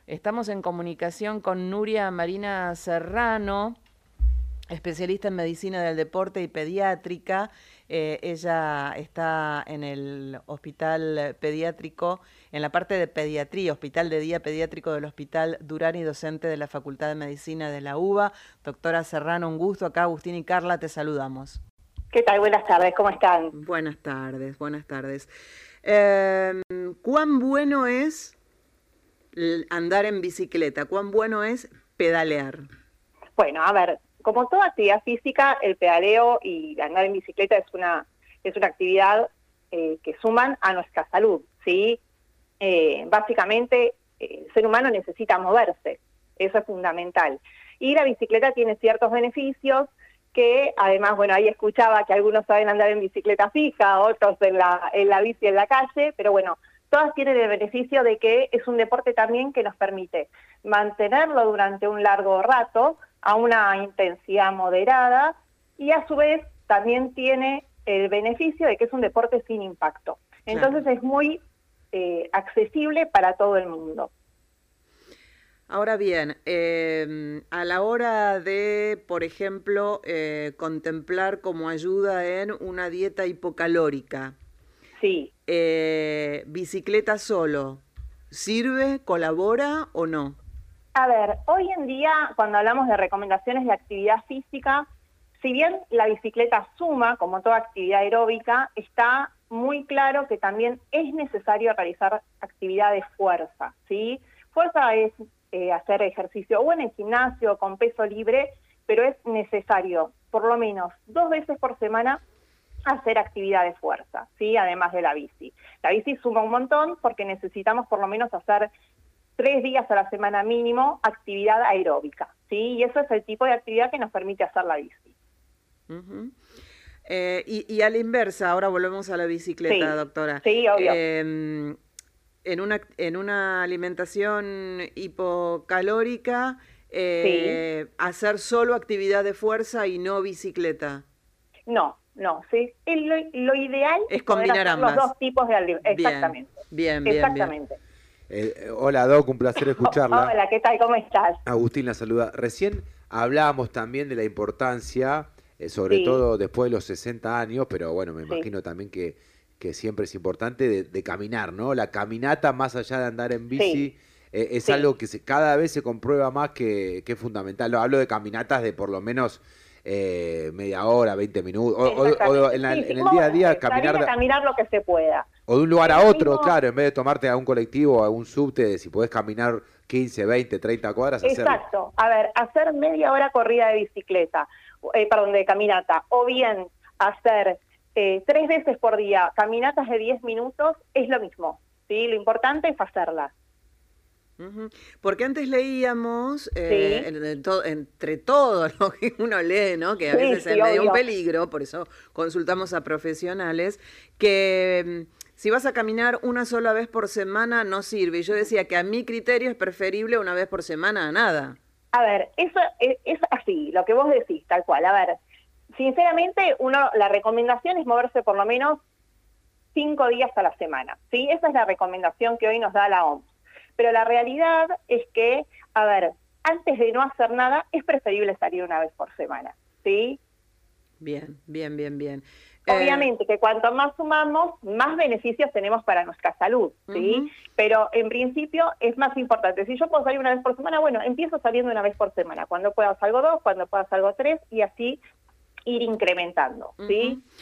Estamos en comunicación con Nuria Marina Serrano, especialista en medicina del deporte y pediátrica. Ella está en el hospital pediátrico, en la parte de pediatría, hospital de día pediátrico del Hospital Durán y docente de la Facultad de Medicina de la UBA. Doctora Serrano, un gusto. Acá Agustín y Carla te saludamos. ¿Qué tal? Buenas tardes, ¿cómo están? Buenas tardes, buenas tardes. ¿Cuán bueno es andar en bicicleta? ¿Cuán bueno es pedalear? Bueno, a ver, como toda actividad física, el pedaleo y andar en bicicleta es una actividad que suman a nuestra salud, ¿sí? Básicamente, el ser humano necesita moverse, eso es fundamental. Y la bicicleta tiene ciertos beneficios que, además, bueno, ahí escuchaba que algunos saben andar en bicicleta fija, otros en la bici en la calle, pero bueno, todas tienen el beneficio de que es un deporte también que nos permite mantenerlo durante un largo rato a una intensidad moderada y a su vez también tiene el beneficio de que es un deporte sin impacto. Entonces es muy accesible para todo el mundo. Ahora bien, a la hora de, por ejemplo, contemplar como ayuda en una dieta hipocalórica, sí. ¿Bicicleta solo sirve, colabora o no? A ver, hoy en día, cuando hablamos de recomendaciones de actividad física, si bien la bicicleta suma, como toda actividad aeróbica, está muy claro que también es necesario realizar actividad de fuerza, ¿sí? Fuerza es hacer ejercicio o en el gimnasio, con peso libre, pero es necesario, por lo menos 2 veces por semana, hacer actividad de fuerza, ¿sí? Además de la bici. La bici suma un montón porque necesitamos por lo menos hacer 3 días a la semana mínimo actividad aeróbica, ¿sí? Y eso es el tipo de actividad que nos permite hacer la bici. Uh-huh. Y a la inversa, ahora volvemos a la bicicleta, sí, doctora. Sí, obvio. En una alimentación hipocalórica, hacer solo actividad de fuerza y no bicicleta. No, sí. Lo ideal es combinar ambas. Los dos tipos de alimentación. Exactamente. Bien. Exactamente. Hola Doc, un placer escucharla. Hola, ¿qué tal? ¿Cómo estás? Agustín la saluda. Recién hablábamos también de la importancia, sobre todo después de los 60 años, pero bueno, me imagino también que siempre es importante de caminar, ¿no? La caminata, más allá de andar en bici, es algo que cada vez se comprueba más que es fundamental. Hablo de caminatas de por lo menos media hora, 20 minutos, o en el día a día caminar lo que se pueda. O de un lugar a otro, claro, en vez de tomarte a un colectivo o a un subte, si podés caminar 15, 20, 30 cuadras, hacerlo. Exacto. A ver, hacer media hora corrida de bicicleta, de caminata, o bien hacer 3 veces por día caminatas de 10 minutos, es lo mismo, ¿sí? Lo importante es hacerlas. Uh-huh. Porque antes leíamos, entre todo lo que uno lee, ¿no? Que a veces es medio un peligro, por eso consultamos a profesionales, que si vas a caminar una sola vez por semana no sirve. Y yo decía que a mi criterio es preferible una vez por semana a nada. A ver, eso es así, lo que vos decís, tal cual. A ver, sinceramente, la recomendación es moverse por lo menos 5 días a la semana, ¿sí? Esa es la recomendación que hoy nos da la OMS. Pero la realidad es que, a ver, antes de no hacer nada, es preferible salir una vez por semana, ¿sí? Bien. Obviamente que cuanto más sumamos, más beneficios tenemos para nuestra salud, ¿sí? Uh-huh. Pero en principio es más importante. Si yo puedo salir una vez por semana, bueno, empiezo saliendo una vez por semana. Cuando pueda salgo 2, cuando pueda salgo 3 y así ir incrementando, ¿sí? Uh-huh.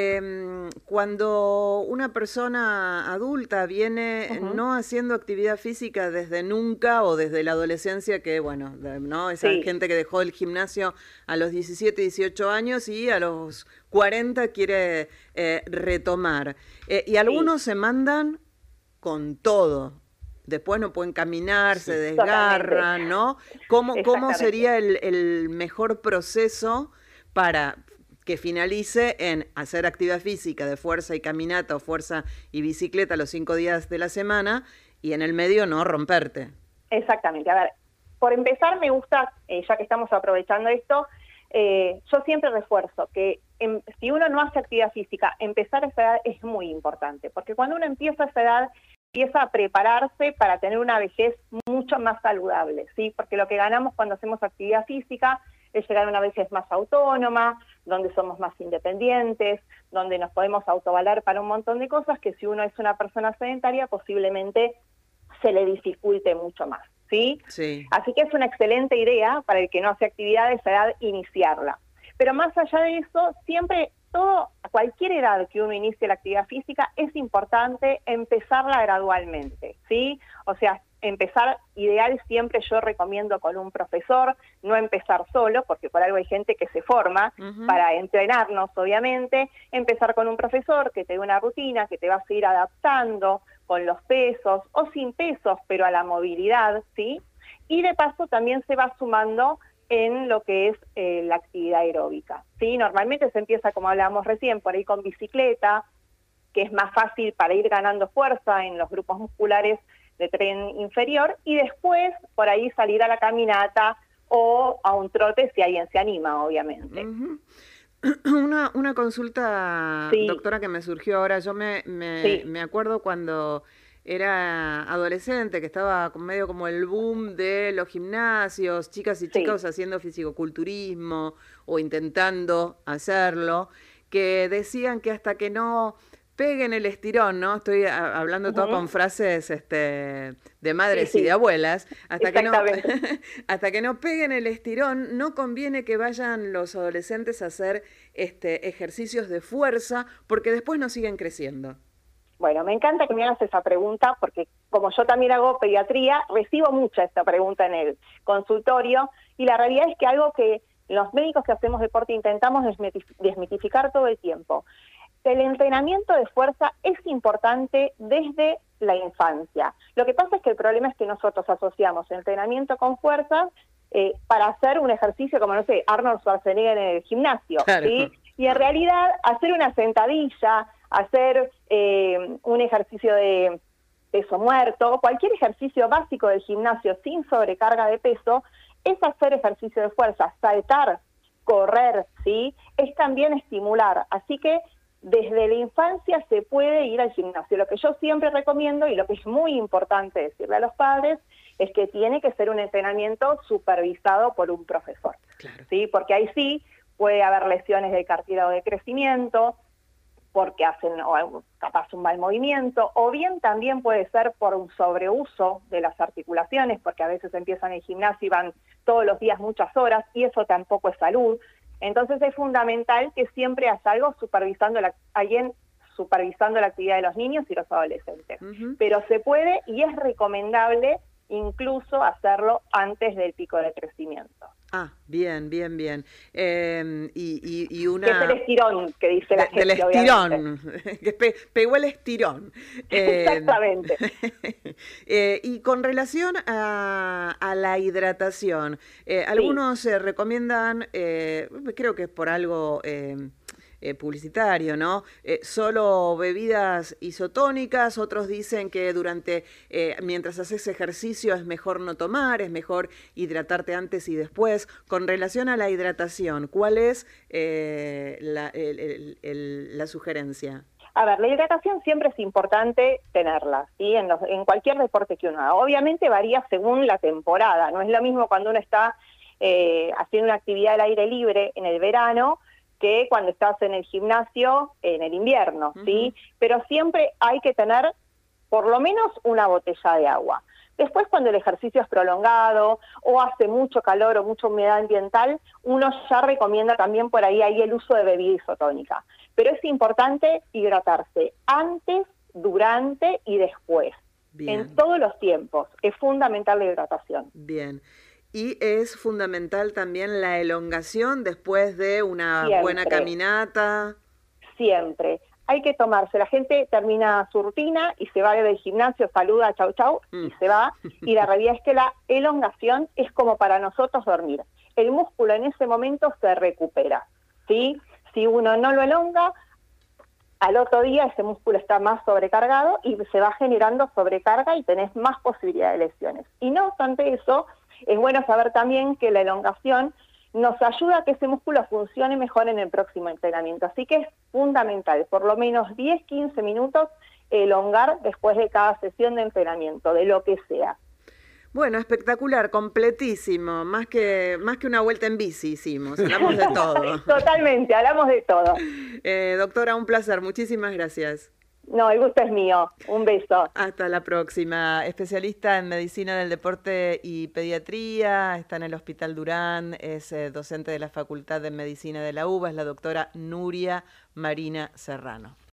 Cuando una persona adulta viene no haciendo actividad física desde nunca o desde la adolescencia, que bueno, ¿no? Esa gente que dejó el gimnasio a los 17, 18 años y a los 40 quiere retomar. Y algunos se mandan con todo. Después no pueden caminar, se desgarran, ¿no? ¿Cómo sería el mejor proceso para que finalice en hacer actividad física de fuerza y caminata o fuerza y bicicleta los 5 días de la semana y en el medio no romperte? Exactamente. A ver, por empezar me gusta, ya que estamos aprovechando esto, yo siempre refuerzo que si uno no hace actividad física, empezar a esa edad es muy importante, porque cuando uno empieza a esa edad empieza a prepararse para tener una vejez mucho más saludable, ¿sí? Porque lo que ganamos cuando hacemos actividad física es llegar a una vejez más autónoma, donde somos más independientes, donde nos podemos autovaler para un montón de cosas que si uno es una persona sedentaria posiblemente se le dificulte mucho más, ¿sí? Sí. Así que es una excelente idea para el que no hace actividad de esa edad iniciarla. Pero más allá de eso, siempre, a cualquier edad que uno inicie la actividad física, es importante empezarla gradualmente, ¿sí? O sea, empezar ideal siempre yo recomiendo con un profesor, no empezar solo, porque por algo hay gente que se forma para entrenarnos, obviamente, empezar con un profesor que te dé una rutina, que te vas a ir adaptando con los pesos o sin pesos, pero a la movilidad, ¿sí? Y de paso también se va sumando en lo que es la actividad aeróbica, ¿sí? Normalmente se empieza, como hablábamos recién, por ahí con bicicleta, que es más fácil para ir ganando fuerza en los grupos musculares de tren inferior, y después por ahí salir a la caminata o a un trote si alguien se anima, obviamente. Una consulta, sí. Doctora, que me surgió ahora. Yo me acuerdo cuando era adolescente, que estaba medio como el boom de los gimnasios, chicas y chicos haciendo fisicoculturismo o intentando hacerlo, que decían que hasta que no peguen el estirón, ¿no? Estoy hablando todo con frases de madres y de abuelas. Hasta que no peguen el estirón, no conviene que vayan los adolescentes a hacer ejercicios de fuerza, porque después no siguen creciendo. Bueno, me encanta que me hagas esa pregunta, porque como yo también hago pediatría, recibo mucha esta pregunta en el consultorio, y la realidad es que algo que los médicos que hacemos deporte intentamos desmitificar todo el tiempo. El entrenamiento de fuerza es importante desde la infancia. Lo que pasa es que el problema es que nosotros asociamos entrenamiento con fuerza para hacer un ejercicio como, no sé, Arnold Schwarzenegger en el gimnasio, claro. ¿Sí? Y en realidad hacer una sentadilla, hacer un ejercicio de peso muerto, cualquier ejercicio básico del gimnasio sin sobrecarga de peso, es hacer ejercicio de fuerza, saltar, correr, ¿sí? Es también estimular. Así que desde la infancia se puede ir al gimnasio. Lo que yo siempre recomiendo y lo que es muy importante decirle a los padres es que tiene que ser un entrenamiento supervisado por un profesor, claro. ¿Sí? Porque ahí sí puede haber lesiones del cartílago de crecimiento, porque hacen capaz un mal movimiento, o bien también puede ser por un sobreuso de las articulaciones, porque a veces empiezan el gimnasio y van todos los días muchas horas, y eso tampoco es salud. Entonces es fundamental que siempre haya algo alguien supervisando la actividad de los niños y los adolescentes. Pero se puede y es recomendable incluso hacerlo antes del pico de crecimiento. Ah, bien. Y una... Que es el estirón, que dice la gente, del estirón, que pegó el estirón. Exactamente. Y con relación a la hidratación, algunos recomiendan, creo que es por algo... publicitario, ¿no? Solo bebidas isotónicas, otros dicen que mientras haces ejercicio es mejor no tomar, es mejor hidratarte antes y después. Con relación a la hidratación, ¿cuál es la sugerencia? A ver, la hidratación siempre es importante tenerla, ¿sí? En cualquier deporte que uno haga. Obviamente varía según la temporada, no es lo mismo cuando uno está haciendo una actividad al aire libre en el verano, que cuando estás en el gimnasio en el invierno, ¿sí? Pero siempre hay que tener por lo menos una botella de agua. Después, cuando el ejercicio es prolongado o hace mucho calor o mucha humedad ambiental, uno ya recomienda también por ahí el uso de bebida isotónica. Pero es importante hidratarse antes, durante y después. Bien. En todos los tiempos. Es fundamental la hidratación. Bien. Y es fundamental también la elongación después de una buena caminata. Siempre. Hay que tomarse. La gente termina su rutina y se va del gimnasio, saluda, chau, y se va. Y la realidad es que la elongación es como para nosotros dormir. El músculo en ese momento se recupera, ¿sí? Si uno no lo elonga, al otro día ese músculo está más sobrecargado y se va generando sobrecarga y tenés más posibilidad de lesiones. Y no obstante eso, es bueno saber también que la elongación nos ayuda a que ese músculo funcione mejor en el próximo entrenamiento. Así que es fundamental, por lo menos 10-15 minutos, elongar después de cada sesión de entrenamiento, de lo que sea. Bueno, espectacular, completísimo, más que una vuelta en bici hicimos, hablamos de todo. Totalmente, hablamos de todo. Doctora, un placer, muchísimas gracias. No, el gusto es mío. Un beso. Hasta la próxima. Especialista en medicina del deporte y pediatría, está en el Hospital Durán, es docente de la Facultad de Medicina de la UBA, es la doctora Nuria Marina Serrano.